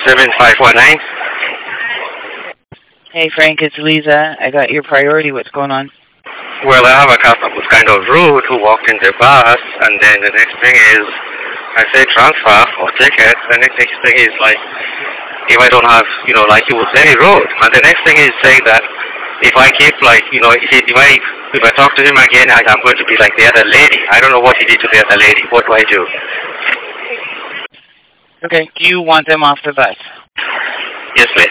7519. Hey, Frank, it's Lisa. I got your priority. What's going on? Well, I have a customer who's kind of rude who walked in the bus, and then the next thing is I say transfer or ticket, and the next thing is like, if I don't have, like he was very rude. And the next thing is saying that if I keep like, if I talk to him again, I'm going to be like the other lady. I don't know what he did to the other lady. What do I do? Okay, do you want them off the bus? Yes, please.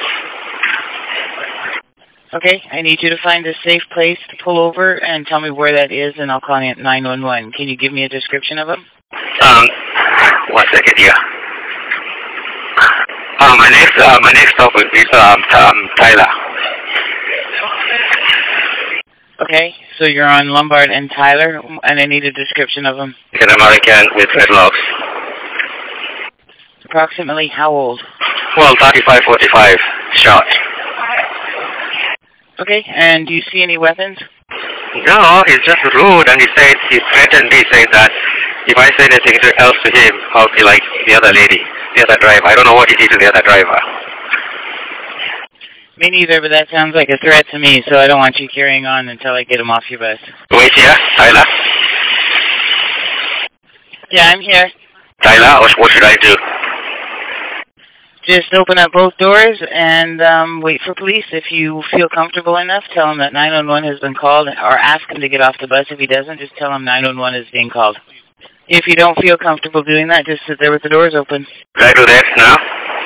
Okay, I need you to find a safe place to pull over and tell me where that is, and I'll call you at 911. Can you give me a description of them? 1 second, yeah. My next stop will be Tyler. Okay, so you're on Lombard and Tyler, and I need a description of them. An American with dreadlocks. Approximately how old? Well, 35, 45, shot. Okay, and do you see any weapons? No, he's just rude, and he threatened me, saying that if I say anything else to him, I'll be like the other lady, the other driver. I don't know what he did to the other driver. Me neither, but that sounds like a threat to me, so I don't want you carrying on until I get him off your bus. Wait here, Tyler. Yeah, I'm here. Tyler, what should I do? Just open up both doors and wait for police. If you feel comfortable enough, tell him that 911 has been called, or ask him to get off the bus. If he doesn't, just tell him 911 is being called. If you don't feel comfortable doing that, just sit there with the doors open. Should I do that now?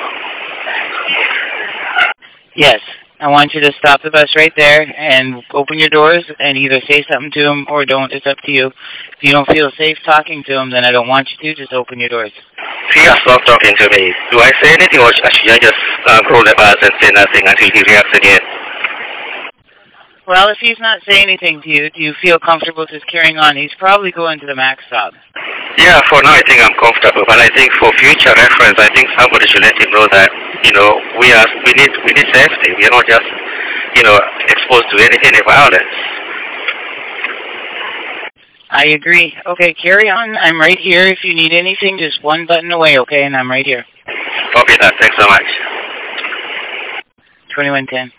Yes. I want you to stop the bus right there and open your doors and either say something to him or don't. It's up to you. If you don't feel safe talking to him, then I don't want you to. Just open your doors. He has stopped talking to me. Do I say anything, or should I just roll the bus and say nothing until he reacts again? Well, if he's not saying anything to you, do you feel comfortable just carrying on? He's probably going to the max stop. Yeah, for now I think I'm comfortable, but I think for future reference, I think somebody should let him know that, we need safety. We are not just, exposed to any violence. I agree. Okay, carry on. I'm right here. If you need anything, just one button away, okay? And I'm right here. Copy that. Thanks so much. 2110.